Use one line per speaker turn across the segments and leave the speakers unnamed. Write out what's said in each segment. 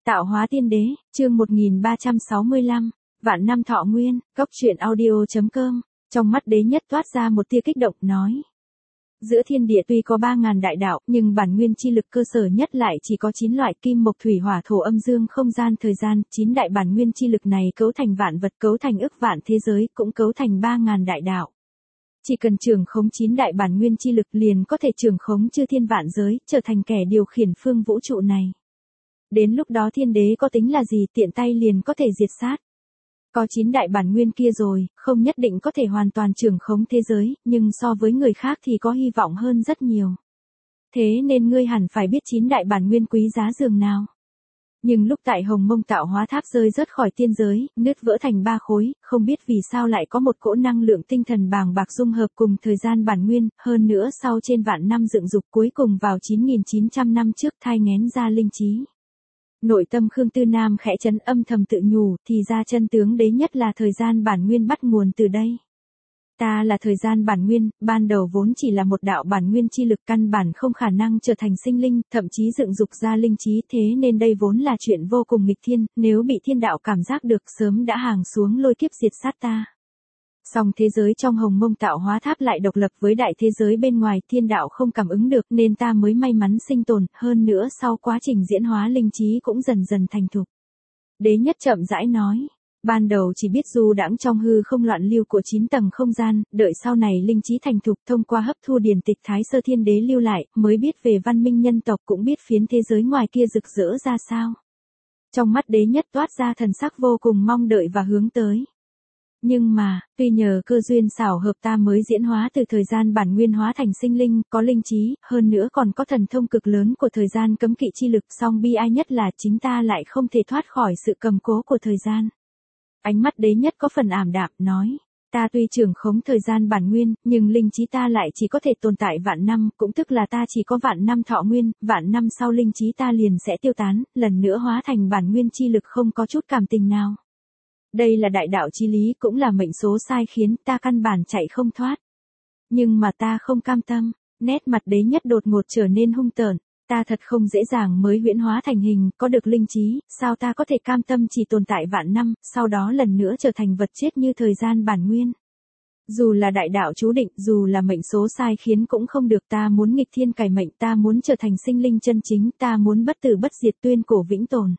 Tạo hóa tiên đế, chương 1365, vạn năm thọ nguyên, góc truyện audio.com, trong mắt đế nhất toát ra một tia kích động, nói. Giữa thiên địa tuy có 3.000 đại đạo, nhưng bản nguyên chi lực cơ sở nhất lại chỉ có 9 loại kim mộc thủy hỏa thổ âm dương không gian thời gian, 9 đại bản nguyên chi lực này cấu thành vạn vật, cấu thành ức vạn thế giới, cũng cấu thành 3.000 đại đạo. Chỉ cần trưởng khống 9 đại bản nguyên chi lực liền có thể trưởng khống chư thiên vạn giới, trở thành kẻ điều khiển phương vũ trụ này. Đến lúc đó thiên đế có tính là gì, tiện tay liền có thể diệt sát. Có 9 đại bản nguyên kia rồi, không nhất định có thể hoàn toàn trưởng khống thế giới, nhưng so với người khác thì có hy vọng hơn rất nhiều. Thế nên ngươi hẳn phải biết 9 đại bản nguyên quý giá dường nào. Nhưng lúc tại Hồng Mông Tạo Hóa Tháp rơi rớt khỏi tiên giới, nứt vỡ thành 3 khối, không biết vì sao lại có một cỗ năng lượng tinh thần bàng bạc dung hợp cùng thời gian bản nguyên, hơn nữa sau trên vạn năm dựng dục cuối cùng vào 9.900 năm trước thai nghén ra linh trí. Nội tâm Khương Tư Nam khẽ chấn, âm thầm tự nhủ, thì ra chân tướng đế nhất là thời gian bản nguyên bắt nguồn từ đây. Ta là thời gian bản nguyên, ban đầu vốn chỉ là một đạo bản nguyên chi lực, căn bản không khả năng trở thành sinh linh, thậm chí dựng dục ra linh trí, thế nên đây vốn là chuyện vô cùng nghịch thiên, nếu bị thiên đạo cảm giác được sớm đã hàng xuống lôi kiếp diệt sát ta. Song thế giới trong Hồng Mông Tạo Hóa Tháp lại độc lập với đại thế giới bên ngoài, thiên đạo không cảm ứng được nên ta mới may mắn sinh tồn, hơn nữa sau quá trình diễn hóa linh trí cũng dần dần thành thục. Đế nhất chậm rãi nói. Ban đầu chỉ biết du đãng trong hư không loạn lưu của 9 tầng không gian, đợi sau này linh trí thành thục, thông qua hấp thu điển tịch Thái Sơ Thiên Đế lưu lại, mới biết về văn minh nhân tộc, cũng biết phiến thế giới ngoài kia rực rỡ ra sao. Trong mắt đế nhất toát ra thần sắc vô cùng mong đợi và hướng tới. Nhưng mà, tuy nhờ cơ duyên xảo hợp ta mới diễn hóa từ thời gian bản nguyên hóa thành sinh linh, có linh trí, hơn nữa còn có thần thông cực lớn của thời gian cấm kỵ chi lực, song bi ai nhất là chính ta lại không thể thoát khỏi sự cầm cố của thời gian. Ánh mắt đế nhất có phần ảm đạm, nói, ta tuy trưởng khống thời gian bản nguyên, nhưng linh trí ta lại chỉ có thể tồn tại vạn năm, cũng tức là ta chỉ có vạn năm thọ nguyên, vạn năm sau linh trí ta liền sẽ tiêu tán, lần nữa hóa thành bản nguyên chi lực không có chút cảm tình nào. Đây là đại đạo chí lý, cũng là mệnh số sai khiến ta căn bản chạy không thoát. Nhưng mà ta không cam tâm, nét mặt đế nhất đột ngột trở nên hung tợn. Ta thật không dễ dàng mới huyễn hóa thành hình, có được linh trí, sao ta có thể cam tâm chỉ tồn tại vạn năm, sau đó lần nữa trở thành vật chết như thời gian bản nguyên. Dù là đại đạo chú định, dù là mệnh số sai khiến cũng không được, ta muốn nghịch thiên cải mệnh, ta muốn trở thành sinh linh chân chính, ta muốn bất tử bất diệt, tuyên cổ vĩnh tồn.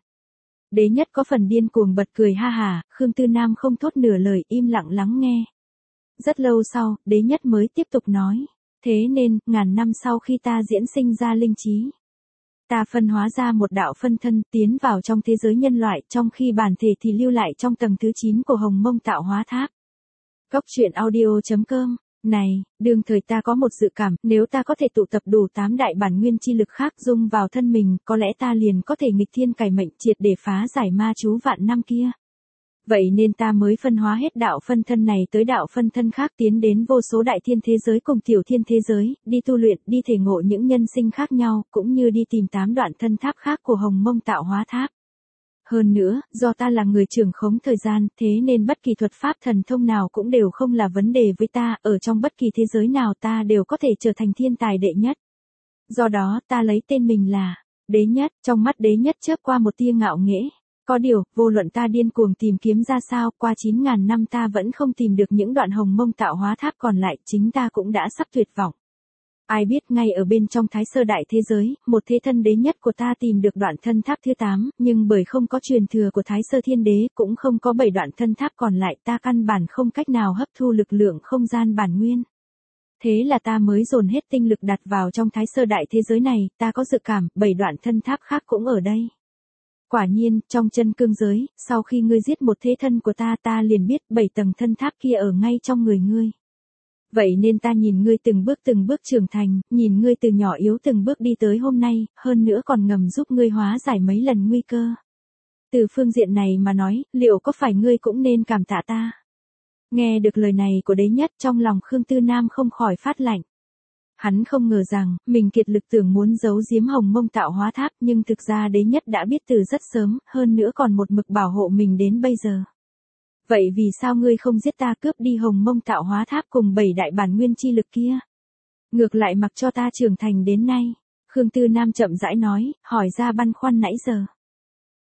Đế nhất có phần điên cuồng bật cười ha hà, Khương Tư Nam không thốt nửa lời, im lặng lắng nghe. Rất lâu sau, đế nhất mới tiếp tục nói. Thế nên, ngàn năm sau khi ta diễn sinh ra linh trí, ta phân hóa ra một đạo phân thân, tiến vào trong thế giới nhân loại, trong khi bản thể thì lưu lại trong tầng thứ 9 của Hồng Mông Tạo Hóa Tháp. Góc truyện audio.com. Này, đương thời ta có một dự cảm, nếu ta có thể tụ tập đủ 8 đại bản nguyên chi lực khác dung vào thân mình, có lẽ ta liền có thể nghịch thiên cải mệnh, triệt để phá giải ma chú vạn năm kia. Vậy nên ta mới phân hóa hết đạo phân thân này tới đạo phân thân khác, tiến đến vô số đại thiên thế giới cùng tiểu thiên thế giới, đi tu luyện, đi thể ngộ những nhân sinh khác nhau, cũng như đi tìm 8 đoạn thân tháp khác của Hồng Mông Tạo Hóa Tháp. Hơn nữa, do ta là người trưởng khống thời gian, thế nên bất kỳ thuật pháp thần thông nào cũng đều không là vấn đề với ta, ở trong bất kỳ thế giới nào ta đều có thể trở thành thiên tài đệ nhất. Do đó, ta lấy tên mình là Đế Nhất, trong mắt đế nhất chớp qua một tia ngạo nghễ. Có điều, vô luận ta điên cuồng tìm kiếm ra sao, qua 9.000 năm ta vẫn không tìm được những đoạn Hồng Mông Tạo Hóa Tháp còn lại, chính ta cũng đã sắp tuyệt vọng. Ai biết ngay ở bên trong Thái Sơ Đại Thế Giới, một thế thân đế nhất của ta tìm được đoạn thân tháp thứ 8, nhưng bởi không có truyền thừa của Thái Sơ Thiên Đế, cũng không có 7 đoạn thân tháp còn lại, ta căn bản không cách nào hấp thu lực lượng không gian bản nguyên. Thế là ta mới dồn hết tinh lực đặt vào trong Thái Sơ Đại Thế Giới này, ta có dự cảm, 7 đoạn thân tháp khác cũng ở đây. Quả nhiên, trong chân cương giới, sau khi ngươi giết một thế thân của ta, ta liền biết 7 tầng thân tháp kia ở ngay trong người ngươi. Vậy nên ta nhìn ngươi từng bước trưởng thành, nhìn ngươi từ nhỏ yếu từng bước đi tới hôm nay, hơn nữa còn ngầm giúp ngươi hóa giải mấy lần nguy cơ. Từ phương diện này mà nói, liệu có phải ngươi cũng nên cảm tạ ta? Nghe được lời này của đế nhất, trong lòng Khương Tư Nam không khỏi phát lạnh. Hắn không ngờ rằng, mình kiệt lực tưởng muốn giấu giếm Hồng Mông Tạo Hóa Tháp, nhưng thực ra đế nhất đã biết từ rất sớm, hơn nữa còn một mực bảo hộ mình đến bây giờ. Vậy vì sao ngươi không giết ta, cướp đi Hồng Mông Tạo Hóa Tháp cùng 7 đại bản nguyên chi lực kia? Ngược lại mặc cho ta trưởng thành đến nay. Khương Tư Nam chậm rãi nói, hỏi ra băn khoăn nãy giờ.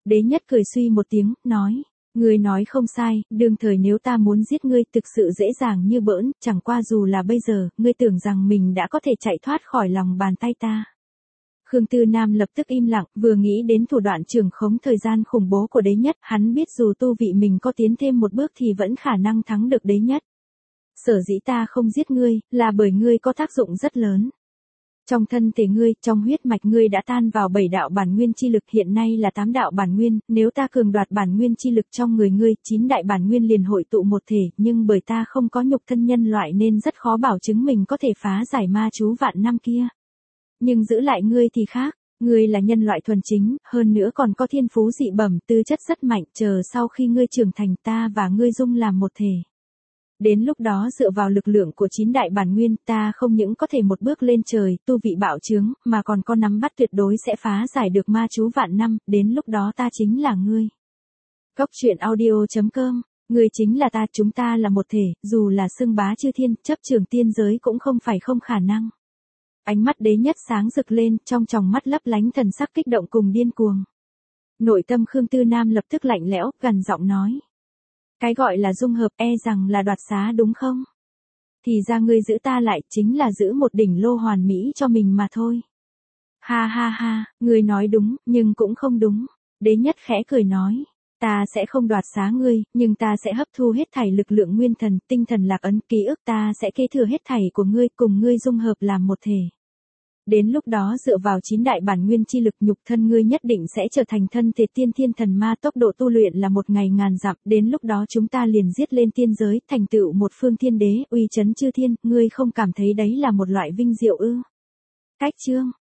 Đế nhất cười suy một tiếng, nói. Ngươi nói không sai, đương thời nếu ta muốn giết ngươi thực sự dễ dàng như bỡn, chẳng qua dù là bây giờ, ngươi tưởng rằng mình đã có thể chạy thoát khỏi lòng bàn tay ta. Khương Tư Nam lập tức im lặng, vừa nghĩ đến thủ đoạn trưởng khống thời gian khủng bố của đế nhất, hắn biết dù tu vị mình có tiến thêm một bước thì vẫn khả năng thắng được đế nhất. Sở dĩ ta không giết ngươi, là bởi ngươi có tác dụng rất lớn. Trong thân thể ngươi, trong huyết mạch ngươi đã tan vào 7 đạo bản nguyên chi lực, hiện nay là 8 đạo bản nguyên, nếu ta cường đoạt bản nguyên chi lực trong người ngươi, 9 đại bản nguyên liền hội tụ một thể, nhưng bởi ta không có nhục thân nhân loại nên rất khó bảo chứng mình có thể phá giải ma chú vạn năm kia. Nhưng giữ lại ngươi thì khác, ngươi là nhân loại thuần chính, hơn nữa còn có thiên phú dị bẩm, tư chất rất mạnh, chờ sau khi ngươi trưởng thành ta và ngươi dung làm một thể. Đến lúc đó dựa vào lực lượng của 9 đại bản nguyên, ta không những có thể một bước lên trời, tu vị bạo chướng, mà còn có nắm bắt tuyệt đối sẽ phá giải được ma chú vạn năm, đến lúc đó ta chính là ngươi. Góc truyện audio.com, ngươi chính là ta, chúng ta là một thể, dù là xưng bá chư thiên, chấp trường tiên giới cũng không phải không khả năng. Ánh mắt đế nhất sáng rực lên, trong tròng mắt lấp lánh thần sắc kích động cùng điên cuồng. Nội tâm Khương Tư Nam lập tức lạnh lẽo, gằn giọng nói. Cái gọi là dung hợp e rằng là đoạt xá đúng không? Thì ra ngươi giữ ta lại chính là giữ một đỉnh lô hoàn mỹ cho mình mà thôi. Ha ha ha, ngươi nói đúng, nhưng cũng không đúng. Đế nhất khẽ cười nói. Ta sẽ không đoạt xá ngươi, nhưng ta sẽ hấp thu hết thảy lực lượng nguyên thần, tinh thần lạc ấn, ký ức ta sẽ kế thừa hết thảy của ngươi, cùng ngươi dung hợp làm một thể. Đến lúc đó dựa vào 9 đại bản nguyên chi lực, nhục thân ngươi nhất định sẽ trở thành thân thể tiên thiên thần ma, tốc độ tu luyện là một ngày ngàn dặm, đến lúc đó chúng ta liền giết lên tiên giới, thành tựu một phương thiên đế, uy chấn chư thiên, ngươi không cảm thấy đấy là một loại vinh diệu ư? Cách chương